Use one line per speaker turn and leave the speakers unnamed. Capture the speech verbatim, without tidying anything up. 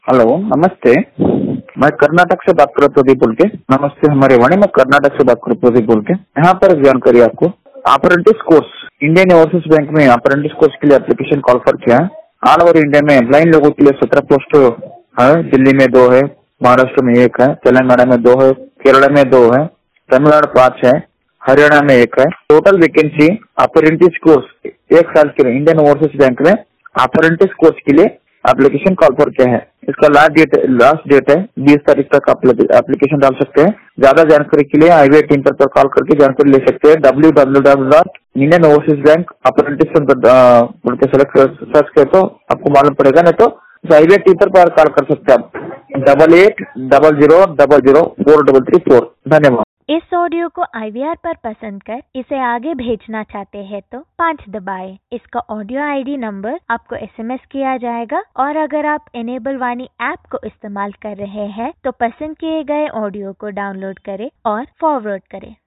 Hello, नमस्ते। मैं कर्नाटक से बात कर रहा हूँ प्रदीप बोल के। नमस्ते, हमारे वाणी में कर्नाटक से बात कर रहा हूँ प्रदीप बोल के। यहाँ पर एक जानकारी आपको, apprentice course Indian Overseas Bank में अप्रेंटिस कोर्स के लिए एप्लीकेशन कॉल फॉर किया है। ऑल ओवर इंडिया में ब्लाइंड लोगों के लिए सत्रह पोस्ट है। दिल्ली में दो है, महाराष्ट्र में एक है, तेलंगाना में दो है, केरला में दो है, तमिलनाडु पांच है, हरियाणा में एक है। टोटल वैकेंसी अप्रेंटिस कोर्स एक साल के लिए इंडियन ओवरसीज बैंक में अप्रेंटिस कोर्स के लिए एप्लीकेशन कॉल पर क्या है। इसका लास्ट डेट लास्ट डेट है बीस तारीख तक आप एप्लीकेशन डाल सकते हैं। ज्यादा जानकारी के लिए आईवीआई टीम पर कॉल करके जानकारी ले सकते हैं। W W W dot Indian Overseas Bank apprentice बोल के सेलेक्ट सर्च करे तो आपको मालूम पड़ेगा, नहीं तो आईवीआई टीम पर कॉल कर सकते हैं आप। Double eight double zero double zero four double three four. धन्यवाद।
इस ऑडियो को आईवीआर पर पसंद कर इसे आगे भेजना चाहते हैं तो पाँच दबाएं। इसका ऑडियो आईडी नंबर आपको एसएमएस किया जाएगा और अगर आप इनेबल वाणी ऐप को इस्तेमाल कर रहे हैं तो पसंद किए गए ऑडियो को डाउनलोड करें और फॉरवर्ड करें।